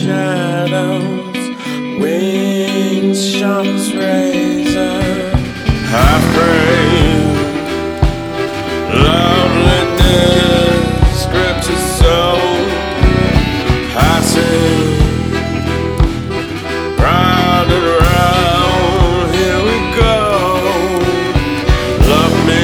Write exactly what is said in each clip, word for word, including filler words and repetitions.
shadows, wings sharp as razor. Half brave, loneliness gripped his soul. Passing round and round, here we go. Love me,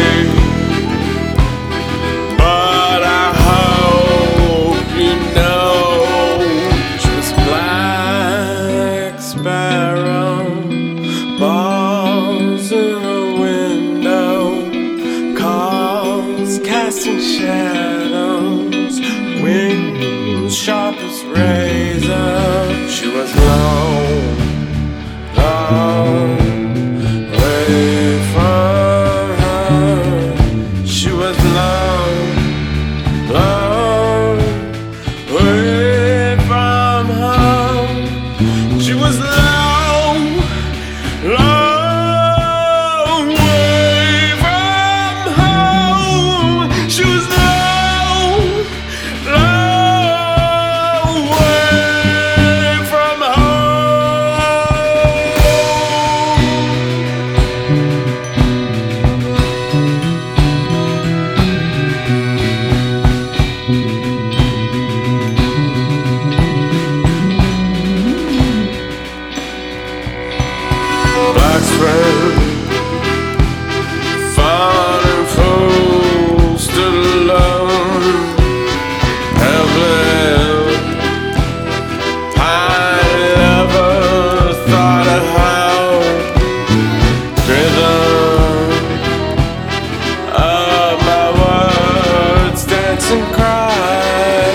but I hope you know she was black sparrow, balls in a window, cars casting shadows, wings sharp as razor. She was long, long way from her. She was long, long way from her. She was long, long way from home. She was long, long way from home. Black spread, fun and fool, stood alone, helpless. I never thought of how rhythm of my words dance and cry.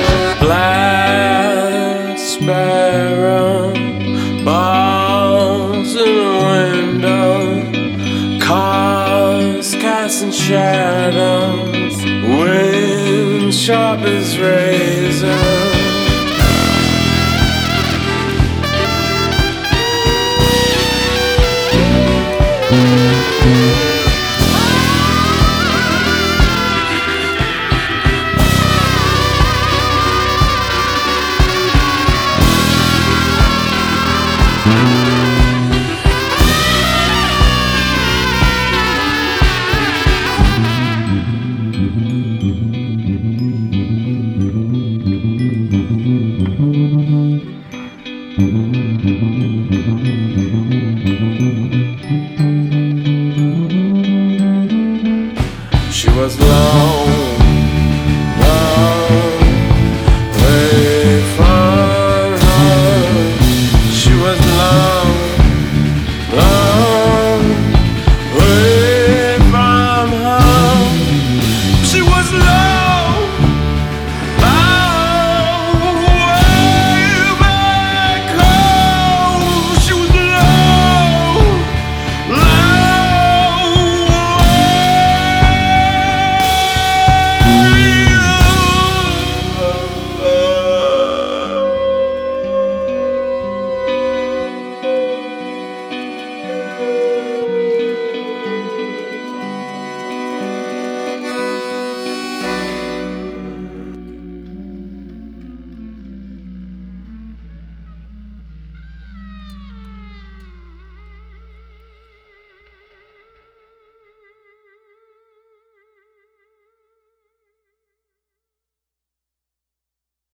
Black sparrow, balls in a window, cars casting shadows, wind sharp as razor. Thank you.